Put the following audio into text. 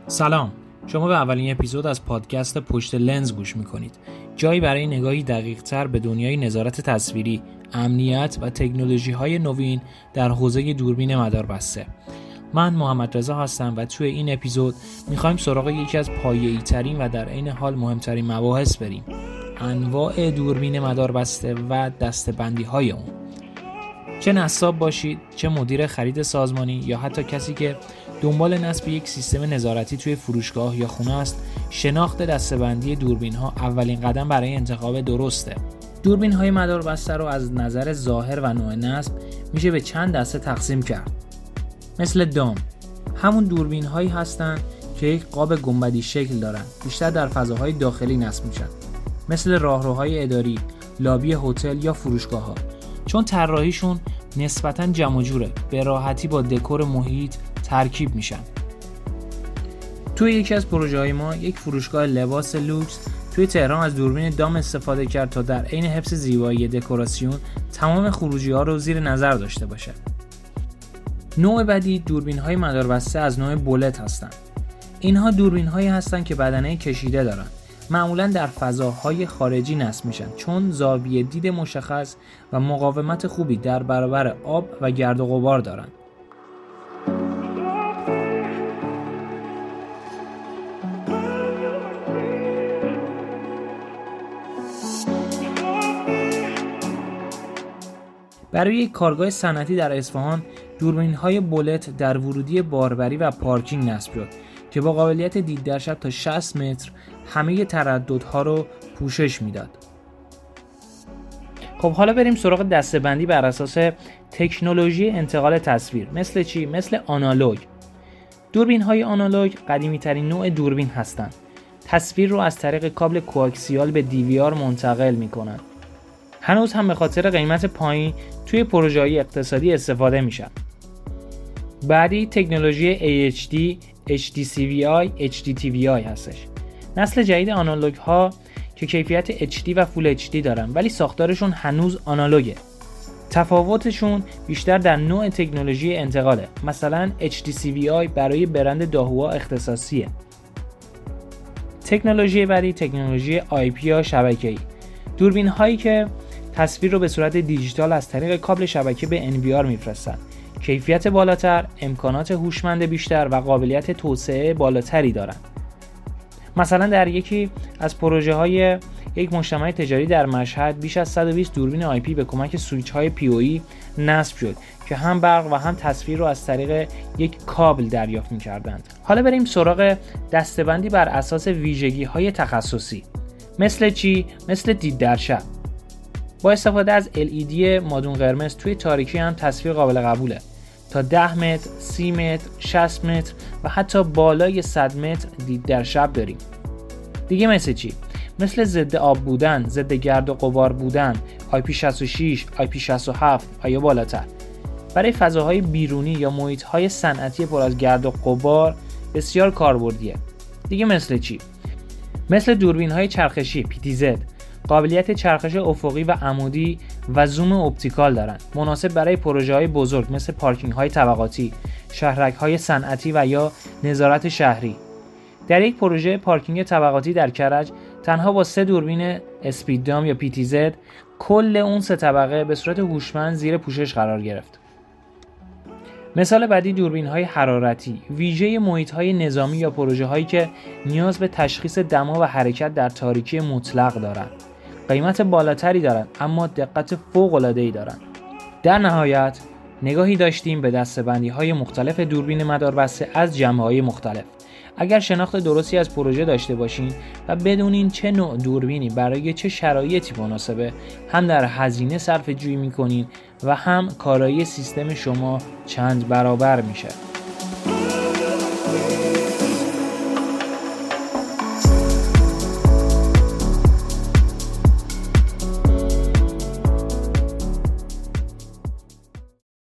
سلام، شما به اولین اپیزود از پادکست پشت لنز گوش میکنید. جایی برای نگاهی دقیق‌تر به دنیای نظارت تصویری، امنیت و تکنولوژی‌های نوین در حوزه دوربین مداربسته. من محمد رضا هستم و توی این اپیزود میخوایم سراغ یکی از پایه‌ای‌ترین و در عین حال مهمترین مباحث بریم: انواع دوربین مداربسته و دسته‌بندی‌های اون. چه نصاب باشید، چه مدیر خرید سازمانی یا حتی کسی که دنبال نصب یک سیستم نظارتی توی فروشگاه یا خونه است، شناخت دسته‌بندی دوربین‌ها اولین قدم برای انتخاب درسته. دوربین‌های مداربسته رو از نظر ظاهر و نوع نصب میشه به چند دسته تقسیم کرد. مثل دام، همون دوربین‌هایی هستن که یک قاب گنبدی شکل دارن، بیشتر در فضاهای داخلی نصب میشن. مثل راهروهای اداری، لابی هتل یا فروشگاه‌ها. چون طراحیشون نسبتاً جمع و جوره، به راحتی با دکور محیط ترکیب میشن. توی یکی از پروژه‌های ما یک فروشگاه لباس لوکس توی تهران از دوربین دام استفاده کرد تا در عین حفظ زیبایی دکوراسیون تمام خروجی‌ها رو زیر نظر داشته باشه. نوع بعدی دوربین‌های مداربسته از نوع بولت هستن. اینها دوربین‌هایی هستن که بدنه کشیده دارن. معمولاً در فضاهای خارجی نصب میشن چون زاویه دید مشخص و مقاومت خوبی در برابر آب و گرد و غبار دارن. برای یک کارگاه صنعتی در اصفهان، دوربین‌های بولت در ورودی باربری و پارکینگ نصب شد که با قابلیت دید در شب تا 60 متر همه ترددها رو پوشش میداد. خب حالا بریم سراغ دسته‌بندی بر اساس تکنولوژی انتقال تصویر. مثل چی؟ مثل آنالوگ. دوربین‌های آنالوگ قدیمی‌ترین نوع دوربین هستند. تصویر رو از طریق کابل کوآکسیال به DVR منتقل می‌کنند. هنوز هم به خاطر قیمت پایین توی پروژه‌های اقتصادی استفاده میشن. بعدی تکنولوژی HD، HDCVI، HDTVI هستش. نسل جدید آنالوگ ها که کیفیت HD و فول HD دارن ولی ساختارشون هنوز آنالوگه. تفاوتشون بیشتر در نوع تکنولوژی انتقاله. مثلا HDCVI برای برند داهوا اختصاصیه. تکنولوژی بعدی تکنولوژی IP یا شبکه‌ای. دوربین هایی که تصویر رو به صورت دیجیتال از طریق کابل شبکه به NVR میفرستن. کیفیت بالاتر، امکانات هوشمند بیشتر و قابلیت توسعه بالاتری دارن. مثلا در یکی از پروژه های یک مجتمع تجاری در مشهد بیش از 120 دوربین IP به کمک سویچ های PoE نصب شد که هم برق و هم تصویر رو از طریق یک کابل دریافت می‌کردند. حالا بریم سراغ دسته‌بندی بر اساس ویژگی های تخصصی. مثل چی؟ مثل دید در شب. با استفاده از LED مادون قرمز توی تاریکی هم تصویر قابل قبوله. تا 10 متر، 30 متر، 60 متر و حتی بالای 100 متر دید در شب داریم. دیگه مثل چی؟ مثل ضد آب بودن، ضد گرد و غبار بودن، IP66، IP67 و یا بالاتر. برای فضاهای بیرونی یا محیط‌های صنعتی پر از گرد و غبار بسیار کاربردیه. دیگه مثل چی؟ مثل دوربین‌های چرخشی PTZ، قابلیت چرخش افقی و عمودی و زوم اپتیکال دارند. مناسب برای پروژه‌های بزرگ مثل پارکینگ‌های طبقاتی، شهرک‌های صنعتی و یا نظارت شهری. در یک پروژه پارکینگ طبقاتی در کرج تنها با 3 دوربین اسپیددام یا PTZ کل اون 3 طبقه به صورت هوشمند زیر پوشش قرار گرفت. مثال بعدی دوربین‌های حرارتی، ویژه محیط‌های نظامی یا پروژه‌هایی که نیاز به تشخیص دما و حرکت در تاریکی مطلق دارند. قیمت بالاتری دارند اما دقت فوق‌العاده‌ای دارند. در نهایت نگاهی داشتیم به دسته‌بندی‌های مختلف دوربین مداربسته از جنبه‌های مختلف. اگر شناخت درستی از پروژه داشته باشین و بدونین چه نوع دوربینی برای چه شرایطی مناسبه، هم در هزینه صرفه‌جویی می‌کنین و هم کارایی سیستم شما چند برابر میشه.